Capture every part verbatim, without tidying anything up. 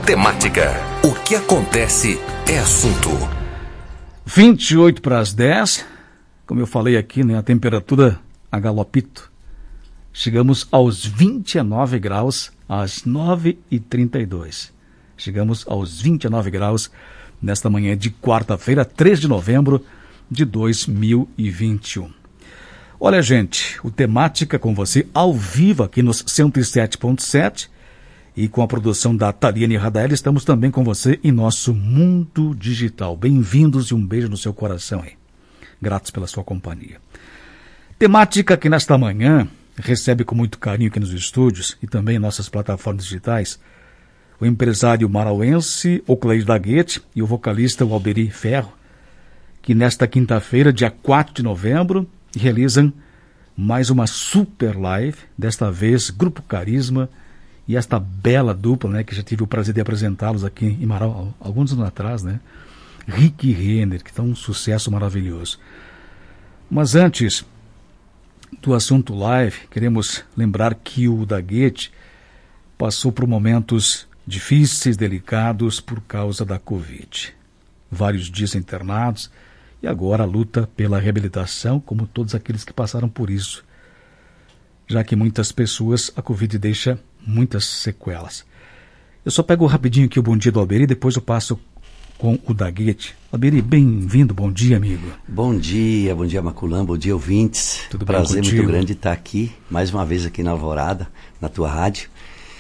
Temática. O que acontece é assunto. vinte e oito para as dez. Como eu falei aqui, né, a temperatura a galopito. Chegamos aos vinte e nove graus às nove e trinta e dois. Chegamos aos vinte e nove graus nesta manhã de quarta-feira, três de novembro de dois mil e vinte e um. Olha, gente, o Temática com você ao vivo aqui nos cento e sete ponto sete e com a produção da Taliane Radael, estamos também com você em nosso mundo digital. Bem-vindos e um beijo no seu coração aí. Gratos pela sua companhia. Temática que nesta manhã recebe com muito carinho aqui nos estúdios e também em nossas plataformas digitais o empresário marauense Ocleide Daguete e o vocalista Alberi Ferro, que nesta quinta-feira, dia quatro de novembro, realizam mais uma super live, desta vez Grupo Carisma e esta bela dupla, né, que já tive o prazer de apresentá-los aqui em Marau alguns anos atrás, né, Rick e Renner, que estão um sucesso maravilhoso. Mas antes do assunto live, queremos lembrar que o Daguete passou por momentos difíceis, delicados por causa da Covid. Vários dias internados e agora a luta pela reabilitação, como todos aqueles que passaram por isso, já que muitas pessoas a Covid deixa muitas sequelas. Eu só pego rapidinho aqui o bom dia do Alberi e depois eu passo com o Daguete. Alberi, bem-vindo, bom dia, amigo. Bom dia, bom dia, Maculã, bom dia, ouvintes. Tudo Prazer bem muito grande estar aqui, mais uma vez aqui na Alvorada, na tua rádio.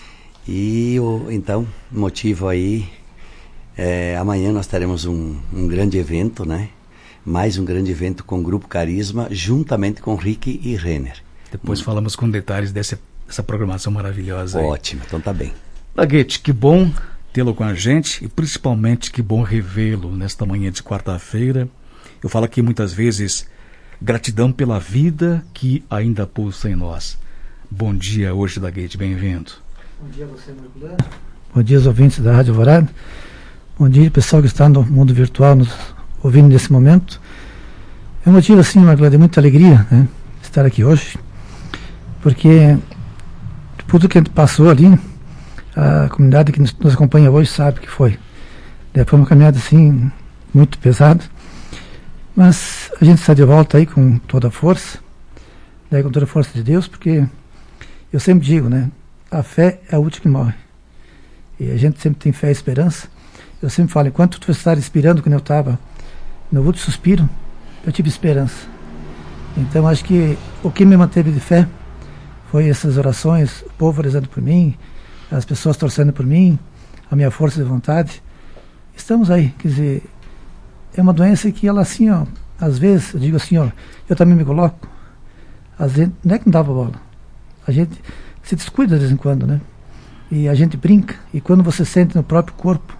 E o, então, motivo aí, é, amanhã nós teremos um, um grande evento, né? Mais um grande evento com o Grupo Carisma, juntamente com Rick e Renner. Depois hum. falamos com detalhes dessa, dessa programação maravilhosa. Ótimo, aí. Então tá bem. Daguete, que bom tê-lo com a gente e principalmente que bom revê-lo nesta manhã de quarta-feira. Eu falo aqui muitas vezes, gratidão pela vida que ainda pulsa em nós. Bom dia hoje, Daguete, bem-vindo. Bom dia a você, Marculã. Bom dia aos ouvintes da Rádio Alvorada. Bom dia, pessoal que está no mundo virtual nos ouvindo nesse momento. É um motivo, assim, Marculã, de muita alegria, né, estar aqui hoje, porque tudo que a gente passou ali, a comunidade que nos, nos acompanha hoje sabe que foi. Foi uma caminhada, assim, muito pesada, mas a gente está de volta aí com toda a força, né, com toda a força de Deus, porque eu sempre digo, né, a fé é a última que morre. E a gente sempre tem fé e esperança. Eu sempre falo, enquanto tu estás respirando, quando eu estava no último suspiro, eu tive esperança. Então acho que o que me manteve de fé foi essas orações, o povo rezando por mim, as pessoas torcendo por mim, a minha força de vontade. Estamos aí, quer dizer, é uma doença que ela assim, ó, às vezes, eu digo assim, ó, eu também me coloco, às vezes, não é que não dava bola, a gente se descuida de vez em quando, né? E a gente brinca, e quando você sente no próprio corpo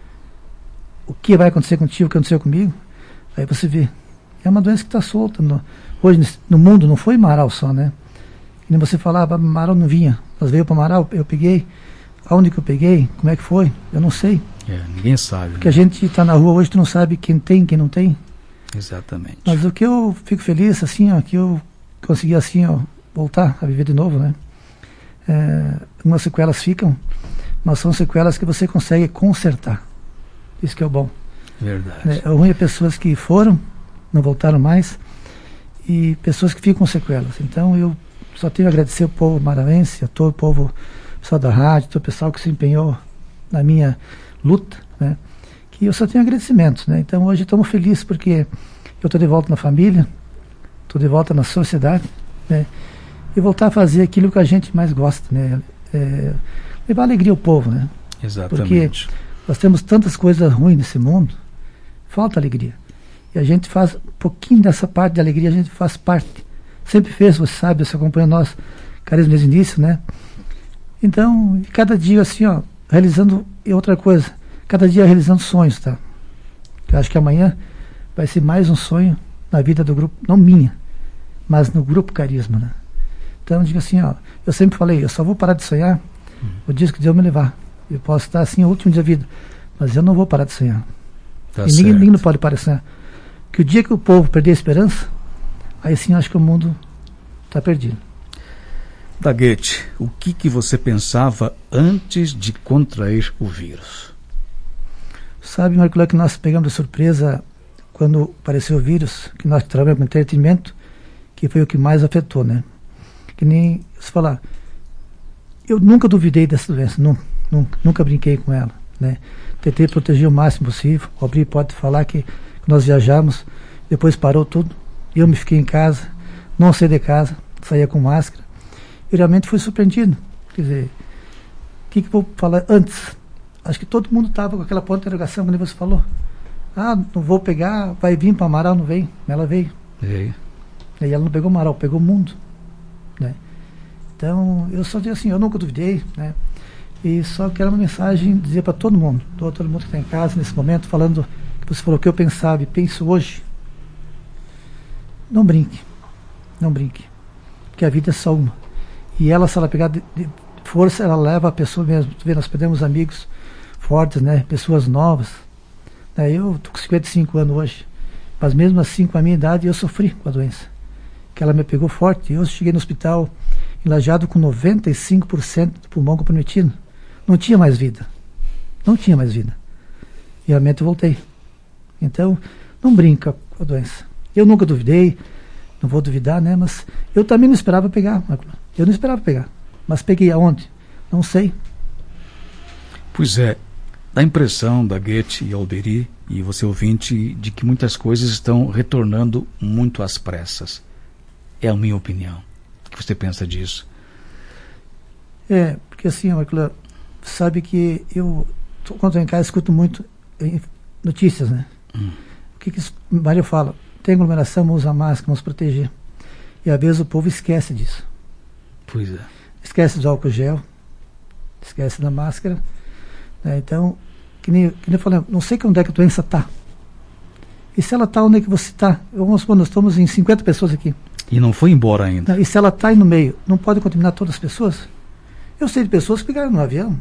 o que vai acontecer contigo, o que aconteceu comigo, aí você vê, é uma doença que está solta. No, hoje no mundo não foi Marau só, né? E nem você falava, Marau não vinha, mas veio para Marau, eu peguei, aonde que eu peguei, como é que foi, eu não sei. É, ninguém sabe. Porque né? a gente está na rua hoje, tu não sabe quem tem, quem não tem. Exatamente. Mas o que eu fico feliz, assim, ó, que eu consegui, assim, ó, voltar a viver de novo, né? É, umas sequelas ficam, mas são sequelas que você consegue consertar. Isso que é o bom. Verdade. É, o ruim é pessoas que foram, não voltaram mais, e pessoas que ficam com sequelas. Então eu só tenho a agradecer ao povo marauense, a todo o povo, pessoal da rádio, todo o pessoal que se empenhou na minha luta, né? Que eu só tenho agradecimentos, né? Então hoje estamos felizes porque eu estou de volta na família, estou de volta na sociedade, né? E voltar a fazer aquilo que a gente mais gosta, né? É, levar alegria ao povo, né? Exatamente. Porque nós temos tantas coisas ruins nesse mundo, falta alegria. E a gente faz um pouquinho dessa parte de alegria, a gente faz parte. Sempre fez, você sabe, você acompanha nós, Carisma desde o início, né? Então, cada dia assim, ó, realizando, e outra coisa, cada dia realizando sonhos, tá? Eu acho que amanhã vai ser mais um sonho na vida do grupo, não minha, mas no Grupo Carisma, né? Então, eu digo assim, ó, eu sempre falei, eu só vou parar de sonhar uhum. o dia que Deus me levar. Eu posso estar assim, o último dia da vida, mas eu não vou parar de sonhar. Tá e ninguém, ninguém não pode parar de sonhar. Que o dia que o povo perder a esperança, aí sim eu acho que o mundo está perdido. Daguete, o que, que você pensava antes de contrair o vírus? Sabe, Marco, que nós pegamos de surpresa quando apareceu o vírus, que nós trabalhamos com entretenimento, que foi o que mais afetou, né? Que nem se falar, eu nunca duvidei dessa doença, nunca, nunca, nunca brinquei com ela, né? Tentei proteger o máximo possível. O Alberi pode falar que nós viajamos, depois parou tudo, eu me fiquei em casa, não saí de casa, saía com máscara, e realmente fui surpreendido. Quer dizer, o que, que eu vou falar antes? Acho que todo mundo estava com aquela ponta de interrogação, como você falou. Ah, não vou pegar, vai vir para Amaral, não vem. Ela veio. Veio. E ela não pegou Amaral, pegou o mundo, né? Então, eu só digo assim, eu nunca duvidei, né? E só quero uma mensagem dizer para todo mundo, todo mundo que está em casa nesse momento, falando que você falou o que eu pensava e penso hoje. Não brinque, não brinque, porque a vida é só uma. E ela, se ela pegar de, de força, ela leva a pessoa mesmo. Tu vê, nós perdemos amigos fortes, né? Pessoas novas. Né? Eu estou com cinquenta e cinco anos hoje, mas mesmo assim, com a minha idade, eu sofri com a doença. Que ela me pegou forte. Eu cheguei no hospital enlajado com noventa e cinco por cento do pulmão comprometido. Não tinha mais vida. Não tinha mais vida. E realmente eu voltei. Então, não brinca com a doença. Eu nunca duvidei, não vou duvidar, né? Mas eu também não esperava pegar. Eu não esperava pegar. Mas peguei aonde? Não sei. Pois é, dá a impressão, Daguete e Alberi, e você ouvinte, de que muitas coisas estão retornando muito às pressas. É a minha opinião. O que você pensa disso? É, porque assim, Marcelo, sabe que eu, quando estou em casa, escuto muito notícias, né? Hum. O que, que o Mário fala? Tem aglomeração, vamos usar máscara, vamos proteger. E às vezes o povo esquece disso. Pois é. Esquece do álcool gel, esquece da máscara. Né? Então, que nem, que nem eu falei, não sei onde é que a doença está. E se ela está, onde é que você está? Vamos supor, nós estamos em cinquenta pessoas aqui. E não foi embora ainda. E se ela está aí no meio, não pode contaminar todas as pessoas? Eu sei de pessoas que pegaram no avião.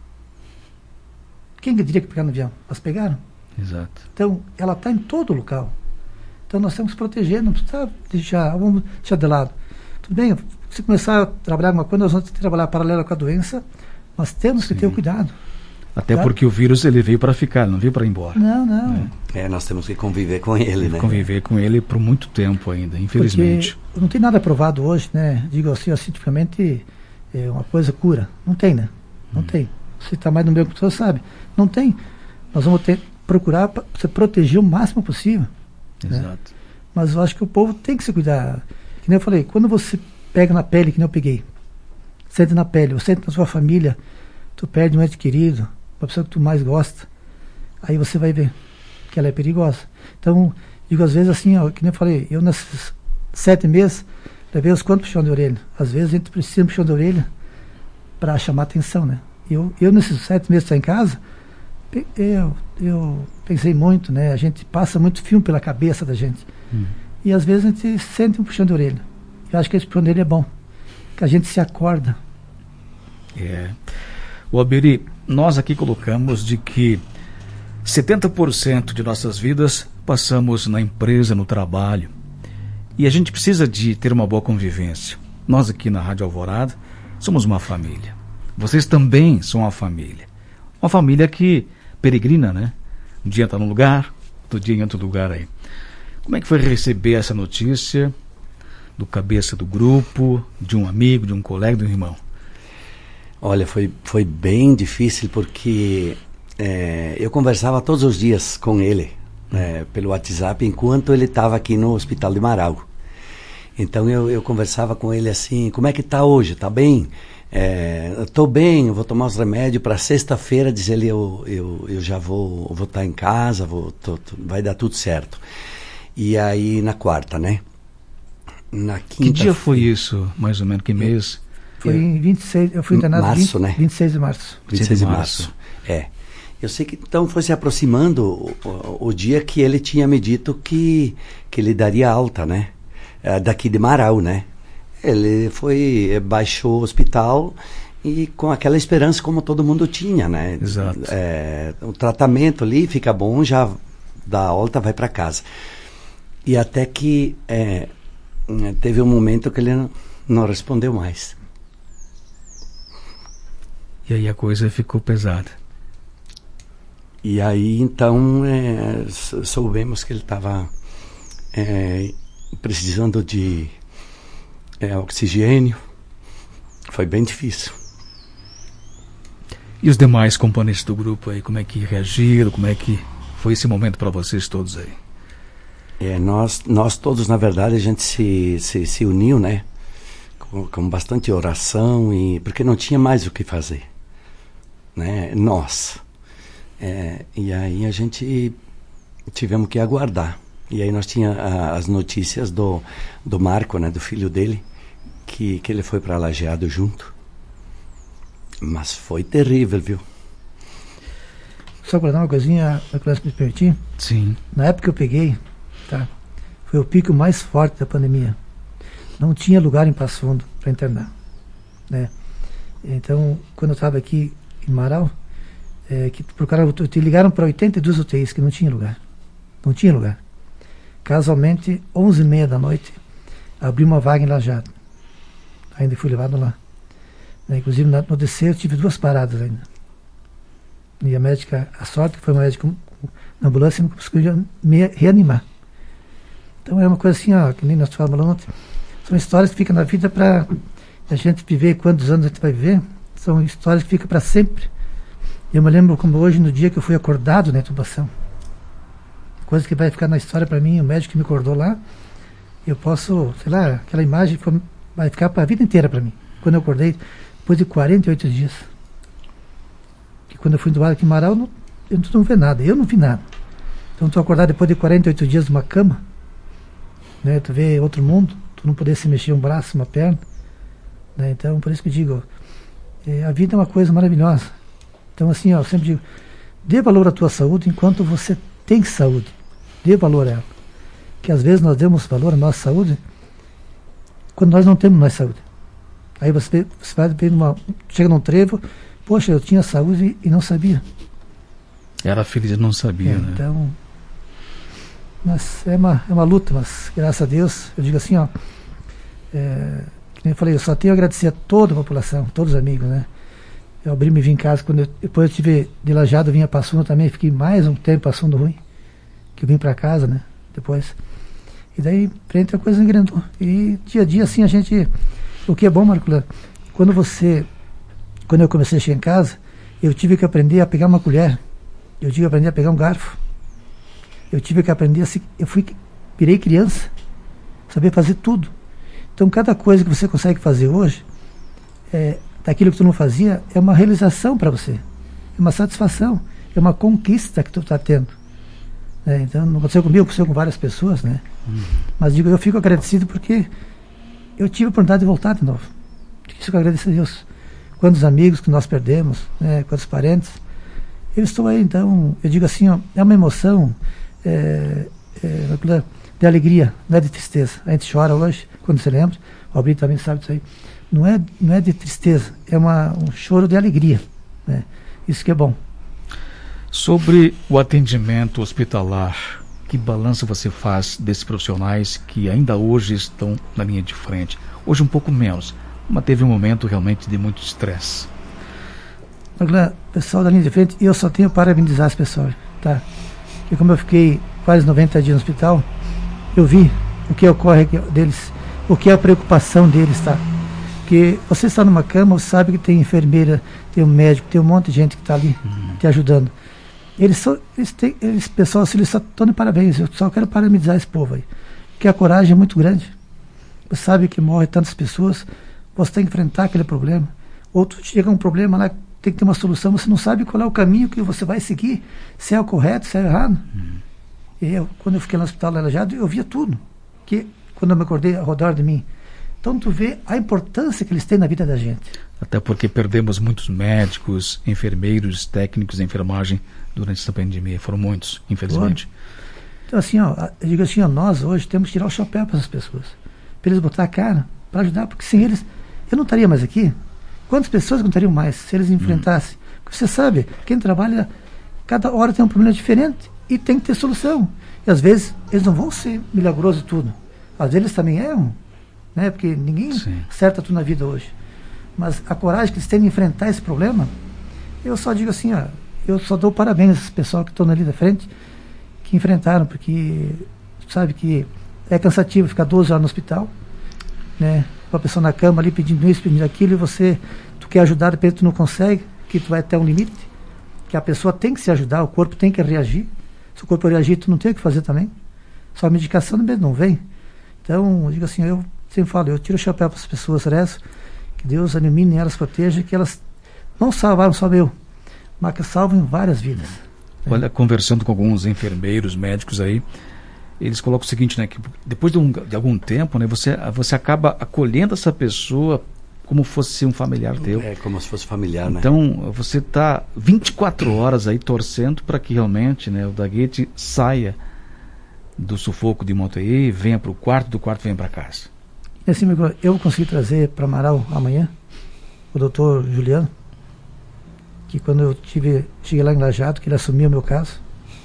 Quem que diria que pegaram no avião? Elas pegaram. Exato. Então, ela está em todo local. Então, nós temos que proteger, não precisa deixar, vamos deixar de lado. Tudo bem, se começar a trabalhar alguma coisa, nós vamos ter que trabalhar paralela com a doença, mas temos que Sim. ter o cuidado. Até tá? Porque o vírus ele veio para ficar, não veio para ir embora. Não, não. É. é, nós temos que conviver com ele, né? Conviver com ele por muito tempo ainda, infelizmente. Porque não tem nada provado hoje, né? Digo assim, cientificamente, é uma coisa cura. Não tem, né? Não hum. tem. Você está mais no meio que você sabe. Não tem. Nós vamos ter procurar para se proteger o máximo possível. Exato. Né? Mas eu acho que o povo tem que se cuidar. Que nem eu falei, quando você pega na pele, que nem eu peguei, sente na pele, ou sente na sua família, tu perde um ente querido, uma pessoa que tu mais gosta, aí você vai ver que ela é perigosa. Então, digo às vezes assim, ó, que nem eu falei, eu nesses sete meses levei os quantos puxão de orelha. Às vezes a gente precisa de um puxão de orelha para chamar atenção, né? Eu, eu nesses sete meses estar em casa, eu, eu pensei muito, né? A gente passa muito filme pela cabeça da gente. Hum. E às vezes a gente sente um puxão de orelha. Eu acho que esse puxão de orelha é bom, que a gente se acorda. É. O Alberi, nós aqui colocamos de que setenta por cento de nossas vidas passamos na empresa, no trabalho. E a gente precisa de ter uma boa convivência. Nós aqui na Rádio Alvorada somos uma família. Vocês também são uma família. Uma família que peregrina, né? Um dia está num lugar, outro dia em outro lugar aí. Como é que foi receber essa notícia do cabeça do grupo, de um amigo, de um colega, de um irmão? Olha, foi, foi bem difícil porque é, eu conversava todos os dias com ele é, pelo WhatsApp enquanto ele estava aqui no Hospital de Amaral. Então eu, eu conversava com ele assim, como é que está hoje? Está bem? Estou é, bem, eu vou tomar os remédios para sexta-feira, diz ele, eu, eu, eu já vou vou estar em casa, vou, tô, tô, vai dar tudo certo. E aí na quarta, né? Na quinta. Que dia foi isso, mais ou menos, que mês? Foi eu, em vinte e seis, eu fui internado março, vinte, né? vinte e seis de março. vinte e seis de março, é. Eu sei que então foi se aproximando o, o, o dia que ele tinha me dito que, que ele daria alta, né? É, daqui de Amaral, né? Ele foi, baixou o hospital e com aquela esperança como todo mundo tinha, né? Exato. É, o tratamento ali fica bom, já dá alta, vai para casa. E até que é, teve um momento que ele não, não respondeu mais. E aí a coisa ficou pesada. E aí, então, é, soubemos que ele estava é, precisando de é, oxigênio. Foi bem difícil. E os demais componentes do grupo aí, como é que reagiram? Como é que foi esse momento para vocês todos aí? É, nós, nós todos, na verdade, a gente se, se, se uniu, né? Com, com bastante oração, e, porque não tinha mais o que fazer. Né? Nós. É, e aí a gente tivemos que aguardar. E aí nós tínhamos as notícias do, do Marco, né? Do filho dele, que, que ele foi para Lajeado junto. Mas foi terrível, viu? Só para dar uma coisinha, a classe me permitir? Sim. Na época que eu peguei, tá, foi o pico mais forte da pandemia. Não tinha lugar em Passo Fundo para internar. Né? Então, quando eu estava aqui em Marau, é, que procuraram, te ligaram para oitenta e duas U T Is que não tinha lugar. Não tinha lugar. Casualmente, onze e meia da noite, abri uma vaga em Lajeado. Ainda fui levado lá. Né? Inclusive, na, no descer, eu tive duas paradas ainda. E a médica, a sorte que foi uma médica na ambulância, não conseguiu me reanimar. Então, é uma coisa assim, ó, que nem nós falamos ontem. São histórias que ficam na vida para a gente viver. Quantos anos a gente vai viver? São histórias que ficam para sempre. Eu me lembro como hoje, no dia que eu fui acordado na intubação. Coisa que vai ficar na história para mim, o médico que me acordou lá, eu posso, sei lá, aquela imagem vai ficar para a vida inteira para mim. Quando eu acordei, depois de quarenta e oito dias. Que quando eu fui entubado aqui em Marau, não, eu não vi nada, eu não vi nada. Então, tu acordar depois de quarenta e oito dias numa cama, né, tu vê outro mundo, tu não poder se mexer um braço, uma perna. Né, então, por isso que eu digo, é, a vida é uma coisa maravilhosa. Então, assim, ó, eu sempre digo, dê valor à tua saúde enquanto você tem saúde. Dê valor a ela. Que às vezes nós demos valor à nossa saúde quando nós não temos mais saúde. Aí você, você vai ver numa, chega num trevo, poxa, eu tinha saúde e não sabia. Era feliz e não sabia, é, né? Então, mas é uma, é uma luta, mas graças a Deus, eu digo assim, ó, é, que nem eu falei, eu só tenho a agradecer a toda a população, todos os amigos, né? Eu abri me vim em casa, quando eu, depois eu tive de Lajeado, eu vim a Passo Fundo também, fiquei mais um tempo passando ruim, que eu vim para casa, né? Depois. E daí, frente a coisa engrandou. E dia a dia, assim, a gente... O que é bom, Marco, quando você... Quando eu comecei a chegar em casa, eu tive que aprender a pegar uma colher. Eu tive que aprender a pegar um garfo. Eu tive que aprender a... Se, eu fui, virei criança. Saber fazer tudo. Então, cada coisa que você consegue fazer hoje, é, daquilo que tu não fazia, é uma realização para você. É uma satisfação. É uma conquista que tu está tendo. É, então, não aconteceu comigo, aconteceu com várias pessoas, né? Uhum. Mas digo, eu fico agradecido porque eu tive a oportunidade de voltar de novo. Isso que eu agradeço a Deus. Quantos amigos que nós perdemos, né? Quantos parentes. Eu estou aí, então, eu digo assim, ó, é uma emoção é, é, de alegria, não é de tristeza. A gente chora hoje, quando se lembra, o Albrito também sabe disso aí. Não é, não é de tristeza, é uma, um choro de alegria, né? Isso que é bom. Sobre o atendimento hospitalar, que balanço você faz desses profissionais que ainda hoje estão na linha de frente? Hoje um pouco menos, mas teve um momento realmente de muito estresse. Agora, pessoal da linha de frente, eu só tenho para parabenizar as pessoas, tá? Porque como eu fiquei quase noventa dias no hospital, eu vi o que ocorre deles, o que é a preocupação deles, tá? Porque você está numa cama, você sabe que tem enfermeira, tem um médico, tem um monte de gente que está ali uhum. te ajudando. Eles são, eles têm, eles, pessoal, assim, eles estão de parabéns. Eu só quero parabenizar esse povo aí. Porque a coragem é muito grande. Você sabe que morre tantas pessoas, você tem que enfrentar aquele problema. Ou tu chega um problema lá, tem que ter uma solução, você não sabe qual é o caminho que você vai seguir, se é o correto, se é o errado. Uhum. E eu, quando eu fiquei no hospital de Lajeado, eu via tudo. Que, quando eu me acordei, ao redor de mim. Então tu vê a importância que eles têm na vida da gente. Até porque perdemos muitos médicos, enfermeiros, técnicos de enfermagem durante essa pandemia. Foram muitos, infelizmente. Então assim, ó, eu digo assim, ó, nós hoje temos que tirar o chapéu para essas pessoas. Para eles botar a cara, para ajudar, porque sem eles, eu não estaria mais aqui. Quantas pessoas não estariam mais se eles enfrentassem? Hum. Porque você sabe, quem trabalha, cada hora tem um problema diferente e tem que ter solução. E às vezes eles não vão ser milagrosos e tudo. Às vezes eles também erram. Né? Porque ninguém Sim. acerta tudo na vida hoje. Mas a coragem que eles têm de enfrentar esse problema, eu só digo assim, ó, eu só dou parabéns a esse pessoal que estão ali da frente, que enfrentaram, porque sabe que é cansativo ficar doze horas no hospital, né? Uma pessoa na cama ali pedindo isso, pedindo aquilo, e você, tu quer ajudar, de repente tu não consegue, que tu vai até um limite, que a pessoa tem que se ajudar, o corpo tem que reagir. Se o corpo reagir, tu não tem o que fazer também. Só a medicação não vem. Então, eu digo assim, eu sempre falo, eu tiro o chapéu para as pessoas, rezo, que Deus ilumine elas, proteja, que elas não salvaram só eu, mas que salvem várias vidas. Olha, conversando com alguns enfermeiros, médicos aí, eles colocam o seguinte, né, que depois de, um, de algum tempo, né, você, você acaba acolhendo essa pessoa como fosse um familiar teu. É, como se fosse familiar, né? Então, você está vinte e quatro horas aí torcendo para que realmente, né, o Daguete saia do sufoco de Monteí, venha para o quarto, do quarto venha para casa. E assim, eu consegui trazer para Amaral amanhã o doutor Juliano, que quando eu tive, cheguei lá em Lajeado, que ele assumiu o meu caso,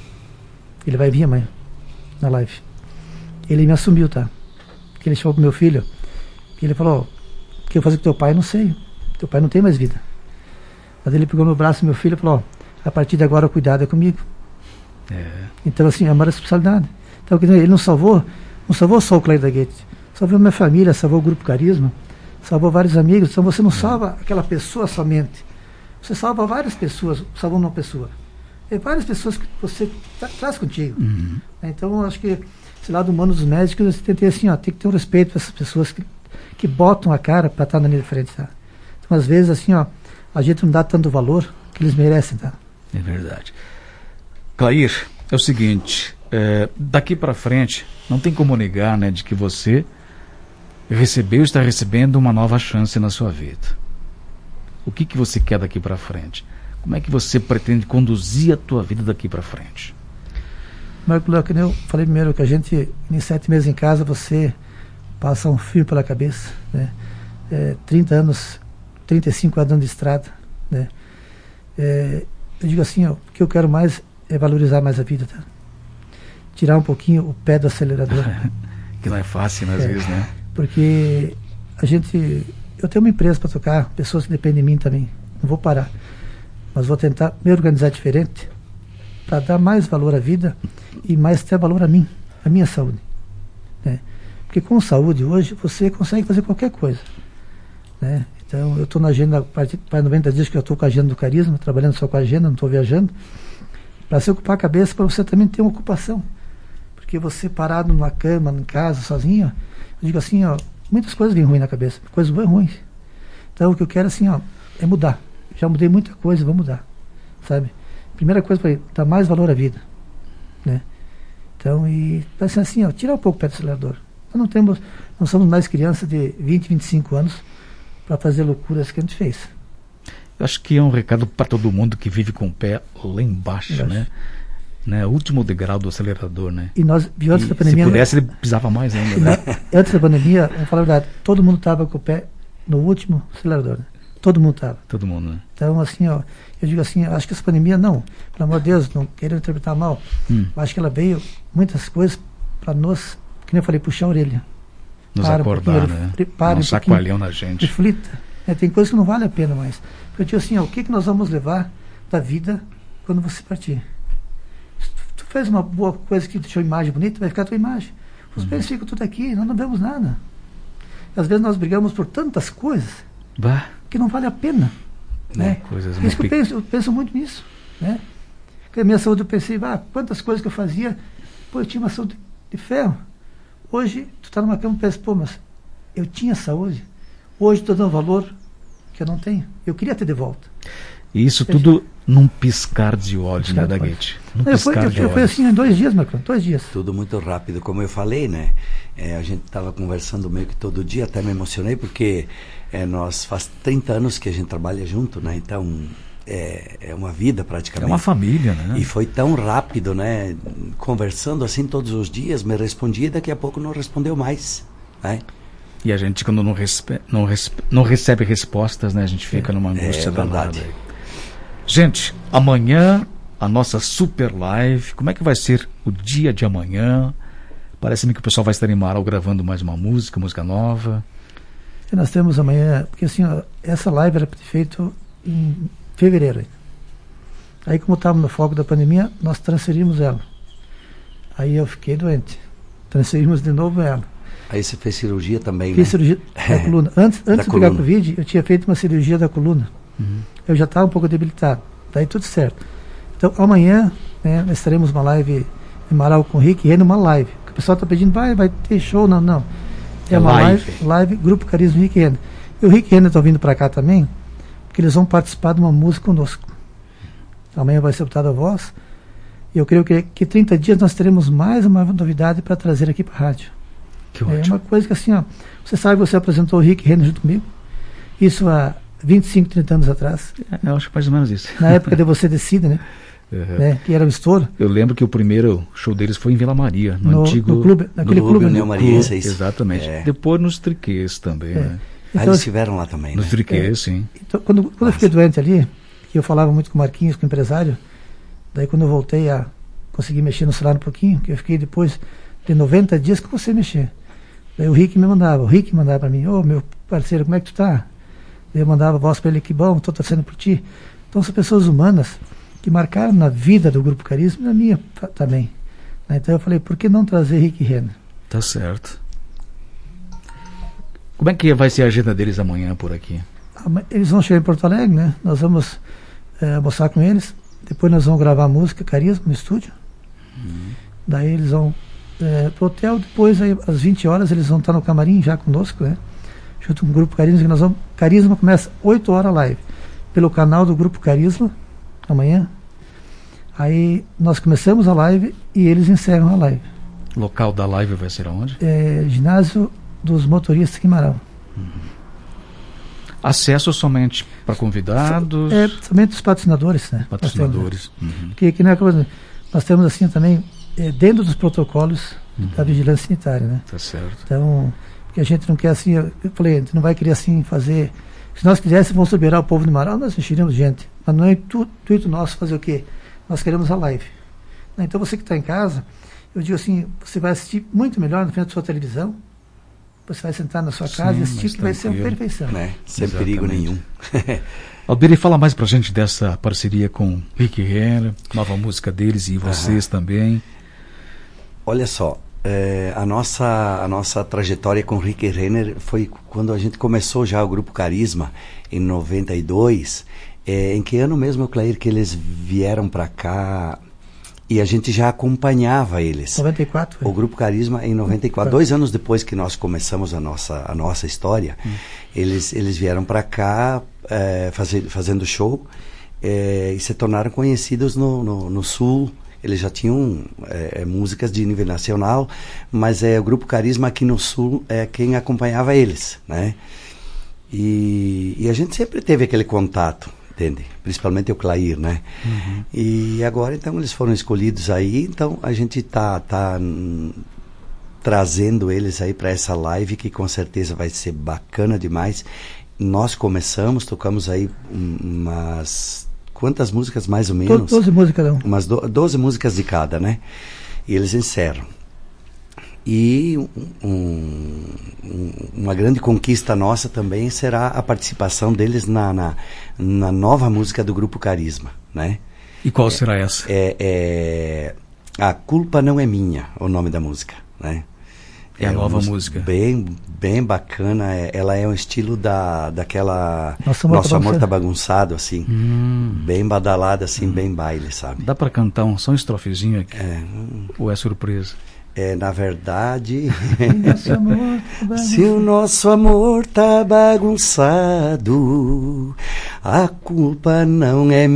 ele vai vir amanhã na live. Ele me assumiu, tá? Que ele chamou pro meu filho, que ele falou, o que eu fazer com teu pai? Não sei, teu pai não tem mais vida. Mas ele pegou no braço do meu filho e falou, ó, a partir de agora o cuidado é comigo. É. Então assim, é uma responsabilidade. Então ele não salvou, não salvou só o Clair Daguete, salvou minha família, salvou o Grupo Carisma, salvou vários amigos. Então você não salva aquela pessoa somente, você salva várias pessoas, salvou uma pessoa. É várias pessoas que você tra traz contigo. Uhum. Então eu acho que esse lado humano dos médicos, eu tentei assim, ó, tem que ter um respeito para essas pessoas que, que botam a cara para estar na linha de frente, tá? Então às vezes assim, ó, a gente não dá tanto valor que eles merecem, tá? É verdade. Clair, é o seguinte, é, daqui para frente, não tem como negar, né, de que você recebeu, está recebendo uma nova chance na sua vida. O que que você quer daqui para frente? Como é que você pretende conduzir a tua vida daqui para frente? Marco, que eu falei primeiro que a gente, em sete meses em casa, você passa um fio pela cabeça, né? É, trinta anos, trinta e cinco anos de estrada, né? É, eu digo assim, ó, o que eu quero mais é valorizar mais a vida, tá? Tirar um pouquinho o pé do acelerador. Que não é fácil, né, às é, vezes, né? Porque a gente, eu tenho uma empresa para tocar, pessoas que dependem de mim também, não vou parar, mas vou tentar me organizar diferente para dar mais valor à vida e mais ter valor a mim, a minha saúde, né? Porque com saúde hoje você consegue fazer qualquer coisa, né? Então eu estou na agenda, para noventa dias que eu estou com a agenda do Carisma, trabalhando só com a agenda, não estou viajando, para se ocupar a cabeça, para você também ter uma ocupação, porque você parado numa cama, em casa, sozinho, eu digo assim, ó, muitas coisas vêm ruins na cabeça, coisas boas e ruins. Então o que eu quero assim, ó, é mudar. Já mudei muita coisa, vou mudar, sabe? Primeira coisa para dar mais valor à vida, né? Então, e vai ser assim, ó, tirar um pouco o pé do acelerador. Nós não temos, não somos mais crianças de vinte, vinte e cinco anos para fazer loucuras que a gente fez. Eu acho que é um recado para todo mundo que vive com o pé lá embaixo, embaixo. né? né? O último degrau do acelerador, né? E nós, e antes e, da pandemia, se pudesse, ele pisava mais ainda. Né? Na, antes da pandemia, vamos falar a verdade, todo mundo estava com o pé no último acelerador, né? Todo mundo estava. Todo mundo, né? Então, assim, ó, eu digo assim, acho que essa pandemia, não, pelo amor de Deus, não quero interpretar mal, hum. acho que ela veio muitas coisas para nós, que nem eu falei, puxar a orelha. Nos para acordar, um né? Para um sacoalhão na gente. Reflita. É, tem coisas que não vale a pena mais. Porque eu digo assim, ó, o que, que nós vamos levar da vida quando você partir? Se tu fez uma boa coisa que deixou imagem bonita, vai ficar a tua imagem. Os bens ficam tudo aqui, nós não vemos nada. Às vezes nós brigamos por tantas coisas bah. que não vale a pena. Né? Coisas Isso que eu penso, eu penso muito nisso, né? Porque a minha saúde, eu pensei, ah, quantas coisas que eu fazia, pô, eu tinha uma saúde de ferro. Hoje, tu tá numa cama e pensa, pô, mas eu tinha saúde, hoje estou dando valor que eu não tenho. Eu queria ter de volta. E isso Seja, tudo num piscar de olhos, né, Daguete? Num eu piscar fui, de eu, olhos. Foi assim em dois dias, Marcão, dois dias. Tudo muito rápido, como eu falei, né? É, a gente estava conversando meio que todo dia, até me emocionei, porque é, nós faz trinta anos que a gente trabalha junto, né? Então, é, é uma vida praticamente. É uma família, né? E foi tão rápido, né? Conversando assim todos os dias, me respondia e daqui a pouco não respondeu mais, né? E a gente, quando não, respe não, respe não recebe respostas, né? A gente fica é, numa angústia é danada. verdade. Gente, amanhã a nossa super live, como é que vai ser o dia de amanhã? Parece-me que o pessoal vai estar em Amaral gravando mais uma música, música nova. E nós temos amanhã, porque assim, ó, essa live era para ter feito em fevereiro. Aí, aí como estávamos no foco da pandemia, nós transferimos ela. Aí eu fiquei doente. Transferimos de novo ela. Aí você fez cirurgia também, Fiz né? cirurgia da coluna. Antes, antes de coluna. pegar Covid, eu tinha feito uma cirurgia da coluna. Uhum. Eu já estava um pouco debilitado. Daí tudo certo. Então, amanhã, né, nós teremos uma live em Marau com o Rick Renner, uma live. O pessoal está pedindo, vai, vai ter show? Não, não. É, é uma live. live, live, Grupo Carisma Rick Renner. E o Rick Renner está vindo para cá também, porque eles vão participar de uma música conosco. Amanhã vai ser botada a voz. E eu creio que que trinta dias nós teremos mais uma novidade para trazer aqui para a rádio. Que é ótimo. uma coisa que assim, ó, você sabe, você apresentou o Rick Renner junto comigo. Isso há vinte e cinco, trinta anos atrás. É, eu acho que mais ou menos isso. Na época de Você Decide, né? Uhum. Né? Que era o estouro. Eu lembro que o primeiro show deles foi em Vila Maria, no, no antigo... No clube, naquele no clube. clube Né? Maria, isso, isso. Exatamente. É. Depois nos Triquês também, é. né? Então, ah, eles estiveram lá também, nos né? Triquês, é. sim. Então, quando quando eu fiquei doente ali, que eu falava muito com o Marquinhos, com o empresário, daí quando eu voltei a conseguir mexer no celular um pouquinho, que eu fiquei depois de noventa dias que você mexer. Daí o Rick me mandava, o Rick mandava para mim, ô oh, meu parceiro, como é que tu tá? Daí eu mandava a voz para ele, que bom, estou torcendo por ti. Então são pessoas humanas que marcaram na vida do Grupo Carisma e na minha também. Então eu falei, por que não trazer Rick Renner? Tá certo. Como é que vai ser a agenda deles amanhã por aqui? Eles vão chegar em Porto Alegre, né? Nós vamos é, almoçar com eles. Depois nós vamos gravar a música Carisma no estúdio. Uhum. Daí eles vão é, pro hotel. Depois, aí, às vinte horas, eles vão estar no camarim já conosco, né? Junto com o Grupo Carisma. Que nós vamos, Carisma começa oito horas a live. Pelo canal do Grupo Carisma, amanhã. Aí nós começamos a live e eles encerram a live. O local da live vai ser aonde? É, ginásio dos motoristas aqui em Marau. Uhum. Acesso somente para convidados? É, somente os patrocinadores, né? Patrocinadores. Temos, né? Uhum. Que, que, né, nós temos assim também, é, dentro dos protocolos uhum. da vigilância sanitária, né? Tá certo. Então, porque a gente não quer assim, eu falei, a gente não vai querer assim fazer. Se nós quiséssemos, vamos liberar o povo do Marau, nós encheríamos gente. Mas não é intuito nosso fazer o quê? Nós queremos a live. Então você que está em casa, eu digo assim, você vai assistir muito melhor na frente da sua televisão. Você vai sentar na sua casa Sim, e assistir, que vai ser uma perfeição. Né? Sem Exatamente. Perigo nenhum. Alberi, fala mais pra gente dessa parceria com Rick Renner, nova música deles e vocês uhum. também. Olha só, é, a, nossa, a nossa trajetória com Rick Renner foi quando a gente começou já o Grupo Carisma, em noventa e dois. É, em que ano mesmo, Clair, que eles vieram para cá e a gente já acompanhava eles? noventa e quatro. Foi. O Grupo Carisma em noventa e quatro. Dois anos depois que nós começamos a nossa, a nossa história, hum. eles, eles vieram para cá é, fazer, fazendo show é, e se tornaram conhecidos no, no, no Sul. Eles já tinham é, músicas de nível nacional, mas é, o Grupo Carisma aqui no Sul é quem acompanhava eles, né? E, e a gente sempre teve aquele contato, entende? Principalmente o Clair, né? Uhum. E agora, então, eles foram escolhidos aí, então a gente tá, tá hum, trazendo eles aí para essa live, que com certeza vai ser bacana demais. Nós começamos, tocamos aí umas... Quantas músicas mais ou menos? doze músicas cada um. Umas do, doze músicas de cada, né? E eles encerram. E um, um, uma grande conquista nossa também será a participação deles na, na, na nova música do Grupo Carisma, né? E qual será essa? É, é, A Culpa Não É Minha, o nome da música, né? É, é a nova música. Bem, bem bacana. É, ela é um estilo da, daquela... Nosso Amor, Nosso tá, amor tá Bagunçado, assim. Hum. Bem badalada, assim, hum. bem baile, sabe? Dá para cantar um, só um estrofezinho aqui? É. Ou é surpresa? É, na verdade... Nosso amor tá se o nosso amor tá bagunçado, a culpa não é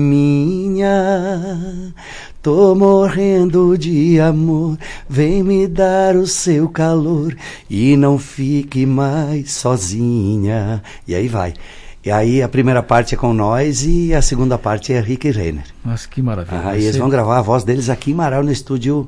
minha. Tô morrendo de amor, vem me dar o seu calor e não fique mais sozinha. E aí vai. E aí a primeira parte é com nós e a segunda parte é Rick Renner. Mas que maravilha. Ah, e eles vão gravar a voz deles aqui em Marau, no estúdio,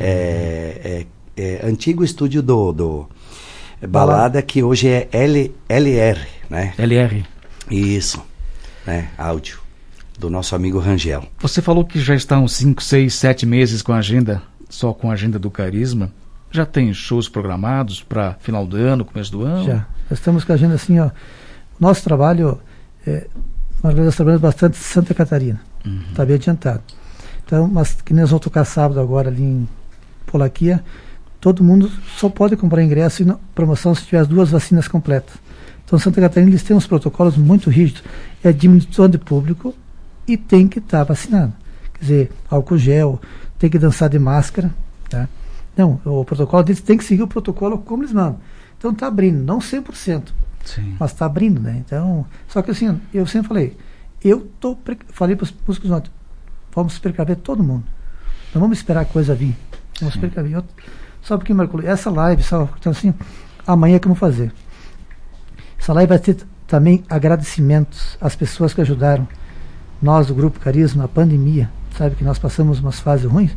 é, é, é, antigo estúdio do, do Balada, que hoje é L, LR, né? L R. Isso, né? Áudio. Do nosso amigo Rangel. Você falou que já está uns cinco, seis, sete meses com a agenda, só com a agenda do Carisma. Já tem shows programados para final do ano, começo do ano? Já. Nós estamos com a agenda assim, ó. Nosso trabalho, é, nós trabalhamos bastante em Santa Catarina. Está uhum. bem adiantado. Então, mas que nós vamos tocar sábado agora ali em Polaquia, todo mundo só pode comprar ingresso e na promoção se tiver as duas vacinas completas. Então, Santa Catarina, eles têm uns protocolos muito rígidos. É diminuição de público e tem que estar tá vacinado. Quer dizer, álcool gel, tem que dançar de máscara. Tá? Não, o protocolo deles tem que seguir o protocolo como eles mandam. Então, está abrindo, não cem por cento, Sim. mas está abrindo, né? Então, só que assim, eu sempre falei, eu tô, falei para os músicos ontem, vamos precaver todo mundo. Não vamos esperar a coisa vir. Vamos Sim. precaver. Eu, só porque, Marco, essa live, só, então assim, amanhã que vamos fazer. Essa live vai ter também agradecimentos às pessoas que ajudaram nós do Grupo Carisma na pandemia. Sabe que nós passamos umas fases ruins.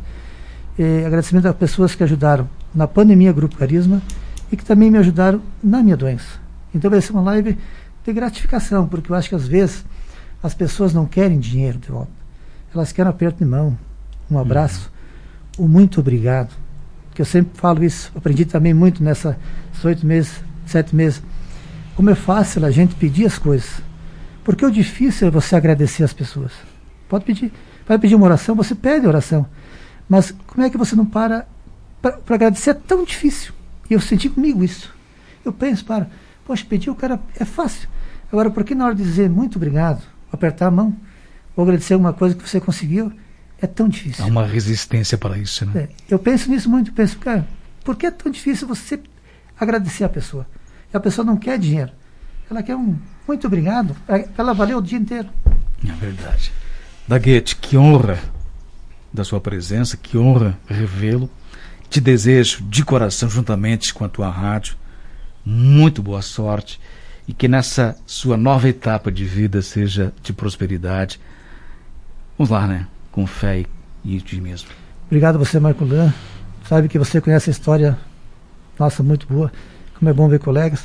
E agradecimento às pessoas que ajudaram na pandemia Grupo Carisma e que também me ajudaram na minha doença. Então vai ser uma live de gratificação, porque eu acho que às vezes as pessoas não querem dinheiro de volta. Elas querem um aperto de mão, um abraço, um muito obrigado. Que eu sempre falo isso, aprendi também muito nessas oito meses, sete meses. Como é fácil a gente pedir as coisas. Porque o difícil é você agradecer as pessoas. Pode pedir. Vai pedir uma oração, você pede oração. Mas como é que você não para para agradecer? É tão difícil. E eu senti comigo isso. Eu penso, para, poxa, pedir o cara é fácil. Agora, por que na hora de dizer muito obrigado, apertar a mão, ou agradecer alguma coisa que você conseguiu, é tão difícil? Há uma resistência para isso, né? É, eu penso nisso muito. Eu penso, cara, por que é tão difícil você agradecer a pessoa? E a pessoa não quer dinheiro. Ela quer um muito obrigado. Ela valeu o dia inteiro. É verdade. Daguete, que honra da sua presença, que honra revê-lo. Te desejo de coração, juntamente com a tua rádio, muito boa sorte e que nessa sua nova etapa de vida seja de prosperidade. Vamos lá, né? Com fé e otimismo. Obrigado a você, Marco Lan. Sabe que você conhece a história nossa muito boa. Como é bom ver colegas.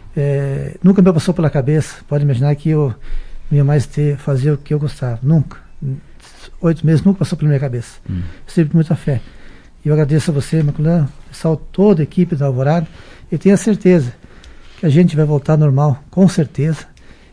É, nunca me passou pela cabeça, pode imaginar que eu não ia mais ter, fazer o que eu gostava. Nunca. Oito meses nunca passou pela minha cabeça. Hum. Sempre muita fé. E eu agradeço a você, Maculan, pessoal, toda a equipe da Alvorada, e tenho a certeza que a gente vai voltar ao normal, com certeza.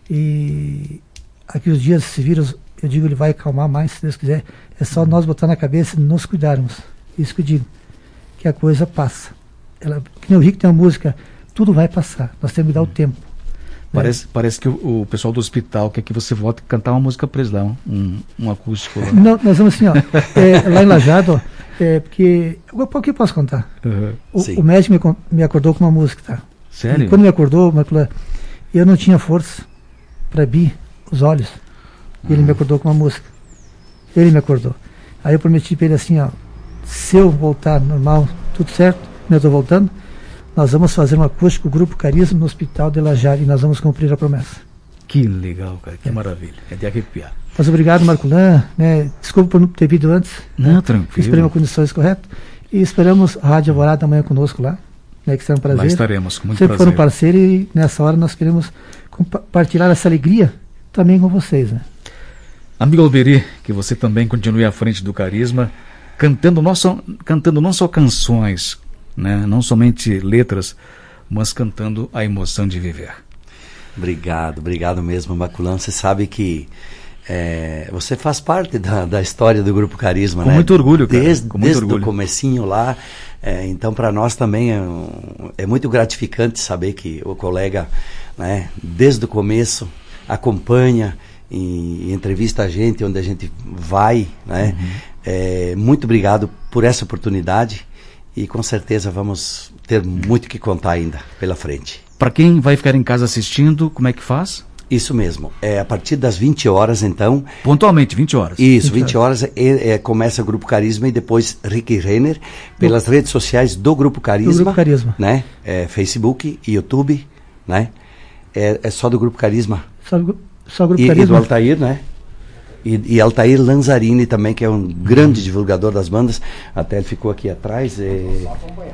E aqui os dias desse vírus, eu digo, ele vai acalmar mais, se Deus quiser. É só hum. nós botar na cabeça e nos cuidarmos. Isso que eu digo, que a coisa passa. Ela, que nem o Rico tem uma música, tudo vai passar, nós temos que dar o tempo. Parece, é. parece que o, o pessoal do hospital quer que você volte a cantar uma música para eles lá, um, um acústico. Lá. Não, nós vamos assim, ó, é, lá em Lajado, ó, é, porque, o que eu posso contar? Uhum. O, o médico me, me acordou com uma música, tá? Sério? E quando me acordou, eu não tinha força para abrir os olhos, e uhum. ele me acordou com uma música. Ele me acordou. Aí eu prometi para ele assim, ó, se eu voltar normal, tudo certo, eu estou voltando, nós vamos fazer um acústico, o Grupo Carisma, no Hospital de Lajado, e nós vamos cumprir a promessa. Que legal, cara, que é. maravilha. É de arrepiar. Mas obrigado, Marco Lan, né? Desculpa por não ter vindo antes. Não, né? tranquilo. Esperamos condições corretas. E esperamos a Rádio Alvorada amanhã conosco lá, né? Que será um prazer. Lá estaremos, com muito Sempre prazer. foram parceiro e nessa hora nós queremos compartilhar essa alegria também com vocês, né? Amigo Alberi, que você também continue à frente do Carisma, cantando, nosso, cantando não só canções, né? Não somente letras, mas cantando a emoção de viver. Obrigado, obrigado mesmo, Maculan. Você sabe que é, você faz parte da, da história do Grupo Carisma, com né? Muito orgulho, cara. Desde, com muito desde orgulho. o comecinho lá. É, então, para nós também é, um, é muito gratificante saber que o colega, né, desde o começo, acompanha e, e entrevista a gente, onde a gente vai, né? Uhum. É, muito obrigado por essa oportunidade e com certeza vamos ter muito que contar ainda pela frente. Para quem vai ficar em casa assistindo, como é que faz? Isso mesmo, é a partir das vinte horas então. Pontualmente, vinte horas. Isso, vinte horas é, é, começa o Grupo Carisma e depois Rick Renner pelas do, redes sociais do Grupo Carisma. Do Grupo Carisma. Né? É, Facebook, YouTube, né? É, é só do Grupo Carisma. Só do, só do Grupo e, Carisma. E do Altair, né? E, e Altair Lanzarini também, que é um grande uhum. divulgador das bandas, até ele ficou aqui atrás, é,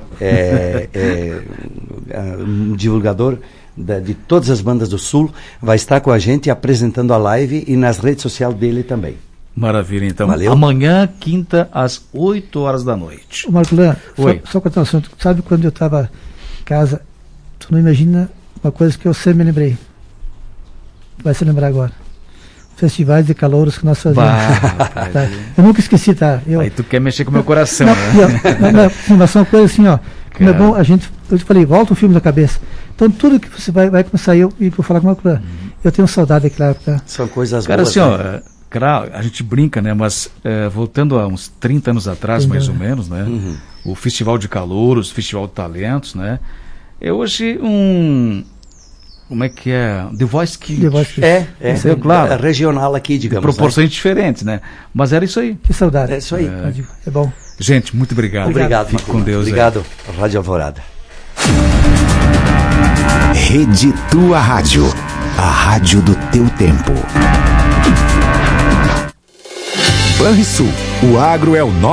é, é, é um divulgador da, de todas as bandas do Sul, vai estar com a gente apresentando a live e nas redes sociais dele também. Maravilha, então. Valeu. Amanhã, quinta, às oito horas da noite. Ô Marcolan, Oi. só, só contar um assunto. Sabe quando eu estava em casa, tu não imagina uma coisa que eu sempre me lembrei. Vai se lembrar agora. Festivais de calouros que nós fazíamos. Bah, Tá? Eu nunca esqueci, tá? Eu, aí tu quer mexer com o meu coração, não, né? não, não, não, mas são coisas assim, ó. Como é Cara. bom, a gente. Eu te falei, volta o filme da cabeça. Então tudo que você vai, vai começar eu e vou falar com o Marcolan. Uhum. Eu tenho saudade daquela época. São coisas Cara, boas. assim, ó, né? é, claro, a gente brinca, né? Mas é, voltando a uns trinta anos atrás, Sim, mais né? ou menos, né? Uhum. O Festival de Calouros, Festival de Talentos, né? É hoje um... Como é que é? The Voice Kids. The Voice Kids. É, é, Isso é claro. é regional aqui, digamos. Proporções diferentes, né? Mas era isso aí. Que saudade. É isso aí. É, é bom. Gente, muito obrigado. Obrigado, Fique Marcolan. com Deus. aí. Obrigado, Rádio Alvorada. Rede Tua Rádio, a rádio do teu tempo. Banrisul, o agro é o nosso